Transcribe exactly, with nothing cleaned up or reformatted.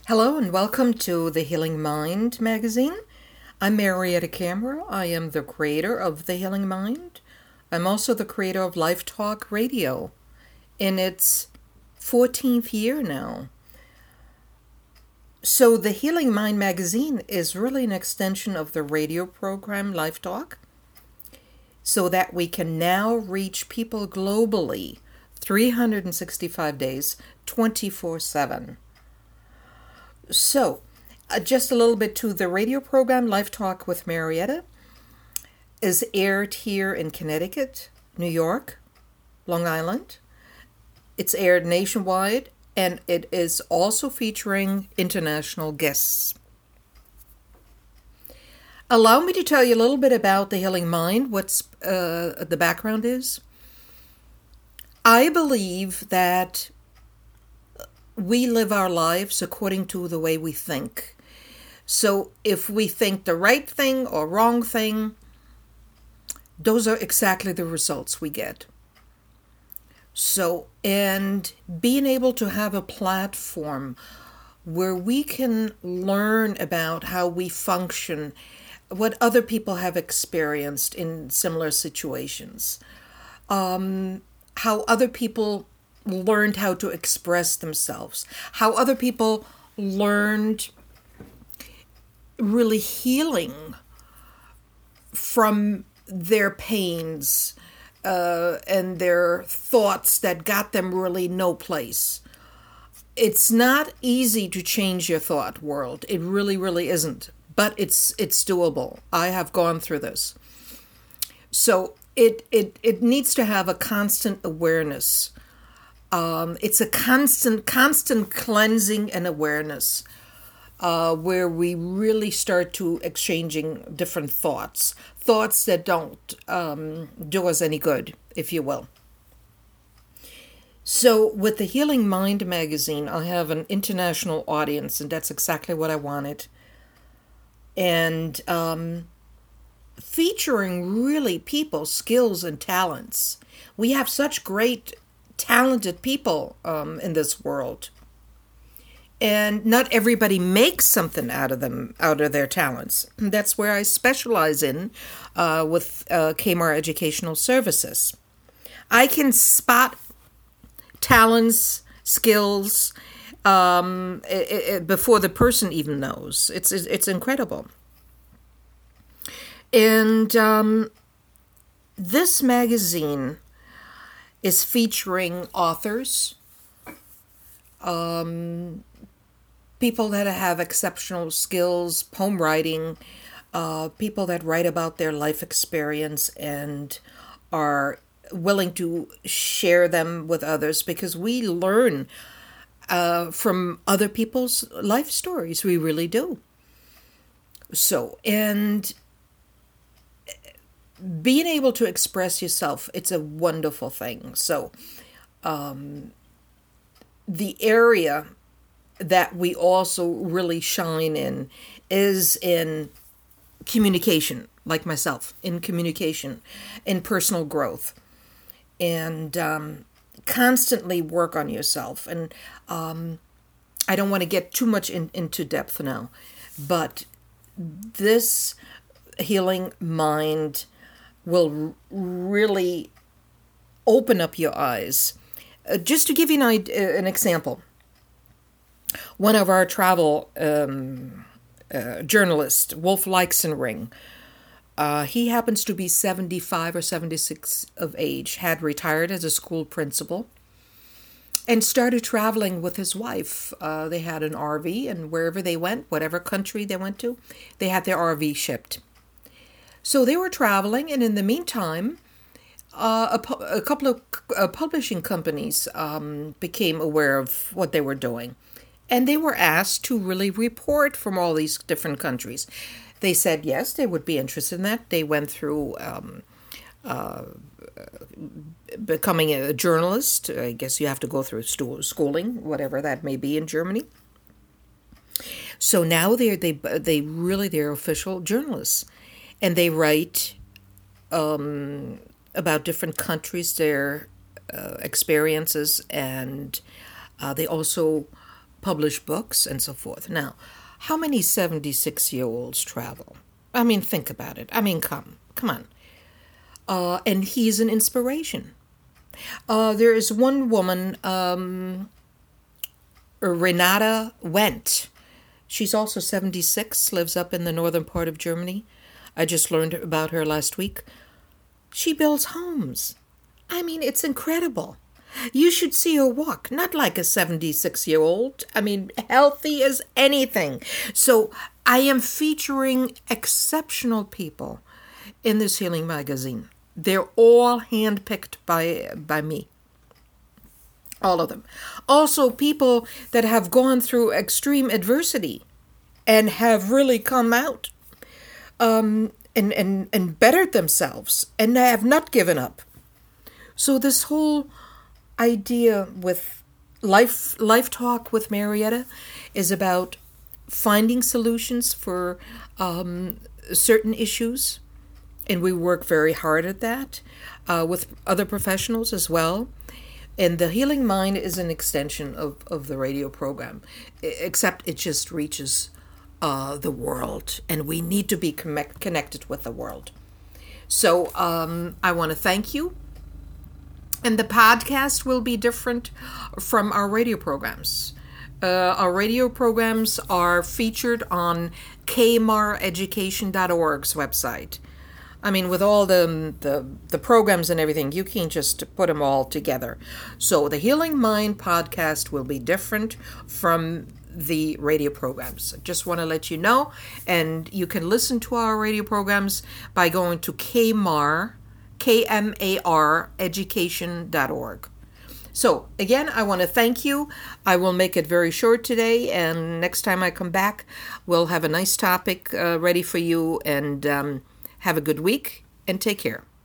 Hello and welcome to the Healing Mind magazine. I'm Marietta Camera. I am the creator of The Healing Mind. I'm also the creator of Life Talk Radio in its fourteenth year now. So the Healing Mind magazine is really an extension of the radio program Life Talk, so that we can now reach people globally three hundred sixty-five days, twenty-four seven. So, uh, just a little bit to the radio program Life Talk with Marietta is aired here in Connecticut, New York, Long Island. It's aired nationwide, and it is also featuring international guests. Allow me to tell you a little bit about the Healing Mind, what's uh, the background is. I believe that we live our lives according to the way we think. So if we think the right thing or wrong thing, those are exactly the results we get. So, and being able to have a platform where we can learn about how we function, what other people have experienced in similar situations, um, how other people learned how to express themselves, how other people learned really healing from their pains uh, and their thoughts that got them really no place. It's not easy to change your thought world. It really, really isn't. But it's it's doable. I have gone through this. So it it it needs to have a constant awareness. Um, it's a constant, constant cleansing and awareness uh, where we really start to exchanging different thoughts, thoughts that don't um, do us any good, if you will. So with the Healing Mind magazine, I have an international audience, and that's exactly what I wanted. And um, featuring really people's skills and talents. We have such great talented people um, in this world, and not everybody makes something out of them, out of their talents. That's where I specialize in uh, with uh, Kmart Educational Services. I can spot talents, skills um, it, it, before the person even knows. It's it's incredible. And um, this magazine is featuring authors, um, people that have exceptional skills, poem writing, uh, people that write about their life experience and are willing to share them with others, because we learn uh, from other people's life stories. We really do. So, and being able to express yourself, it's a wonderful thing. So um, the area that we also really shine in is in communication, like myself, in communication, in personal growth, and um, constantly work on yourself. And um, I don't want to get too much in, into depth now, but this Healing Mind will really open up your eyes. Uh, just to give you an, idea, an example, one of our travel um, uh, journalists, Wolf Leixenring, uh, he happens to be seventy-five or seventy-six of age, had retired as a school principal, and started traveling with his wife. Uh, they had an R V, and wherever they went, whatever country they went to, they had their R V shipped. So they were traveling, and in the meantime, uh, a, pu- a couple of uh, publishing companies um, became aware of what they were doing. And they were asked to really report from all these different countries. They said yes, they would be interested in that. They went through um, uh, becoming a journalist. I guess you have to go through stu- schooling, whatever that may be in Germany. So now they're, they they really, they're official journalists. And they write um, about different countries, their uh, experiences, and uh, they also publish books, and so forth. Now, how many seventy-six-year-olds travel? I mean, think about it. I mean, come, come on. Uh, and he's an inspiration. Uh, there is one woman, um, Renata Wendt. She's also seventy-six, lives up in the northern part of Germany. I just learned about her last week. She builds homes. I mean, it's incredible. You should see her walk, not like a seventy-six-year-old. I mean, healthy as anything. So I am featuring exceptional people in this healing magazine. They're all handpicked by by me. All of them. Also, people that have gone through extreme adversity and have really come out um, and, and, and bettered themselves and have not given up. So this whole idea with Life Life Talk with Marietta is about finding solutions for um, certain issues. And we work very hard at that uh, with other professionals as well. And the Healing Mind is an extension of, of the radio program, except it just reaches uh, the world. And we need to be connect, connected with the world. So um, I want to thank you. And the podcast will be different from our radio programs. Uh, our radio programs are featured on k m a r education dot org's website. I mean, with all the, the the programs and everything, you can't just put them all together. So the Healing Mind podcast will be different from the radio programs. Just want to let you know. And you can listen to our radio programs by going to K M A R, K M A R education dot org. So, again, I want to thank you. I will make it very short today, and next time I come back, we'll have a nice topic uh, ready for you, and um, have a good week, and take care.